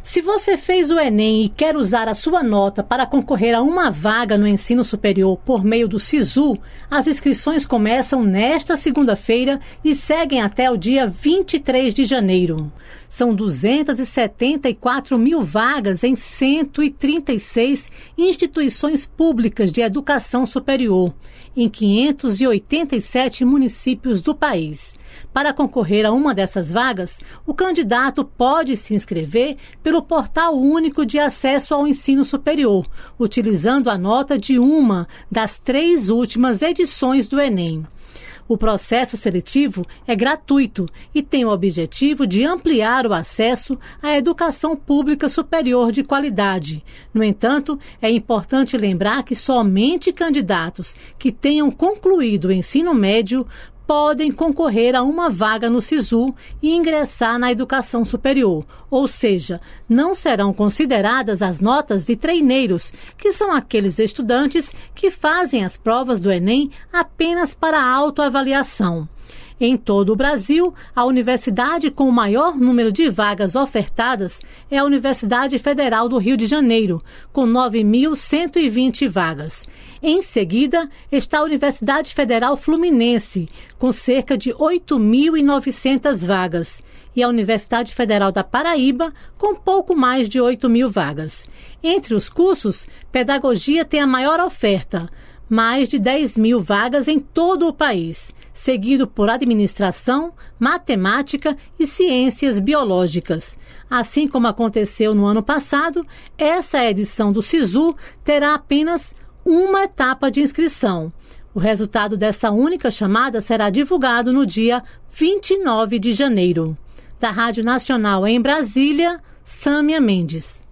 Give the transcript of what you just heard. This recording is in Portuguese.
Se você fez o Enem e quer usar a sua nota para concorrer a uma vaga no ensino superior por meio do SISU, as inscrições começam nesta segunda-feira e seguem até o dia 23 de janeiro. São 274 mil vagas em 136 instituições públicas de educação superior, em 587 municípios do país. Para concorrer a uma dessas vagas, o candidato pode se inscrever pelo Portal Único de Acesso ao Ensino Superior, utilizando a nota de uma das 3 últimas edições do Enem. O processo seletivo é gratuito e tem o objetivo de ampliar o acesso à educação pública superior de qualidade. No entanto, é importante lembrar que somente candidatos que tenham concluído o ensino médio podem concorrer a uma vaga no SISU e ingressar na educação superior, ou seja, não serão consideradas as notas de treineiros, que são aqueles estudantes que fazem as provas do Enem apenas para autoavaliação. Em todo o Brasil, a universidade com o maior número de vagas ofertadas é a Universidade Federal do Rio de Janeiro, com 9.120 vagas. Em seguida, está a Universidade Federal Fluminense, com cerca de 8.900 vagas, e a Universidade Federal da Paraíba, com pouco mais de 8.000 vagas. Entre os cursos, Pedagogia tem a maior oferta, mais de 10.000 vagas em todo o país, seguido por Administração, Matemática e Ciências Biológicas. Assim como aconteceu no ano passado, essa edição do SISU terá apenas uma etapa de inscrição. O resultado dessa única chamada será divulgado no dia 29 de janeiro. Da Rádio Nacional em Brasília, Sâmia Mendes.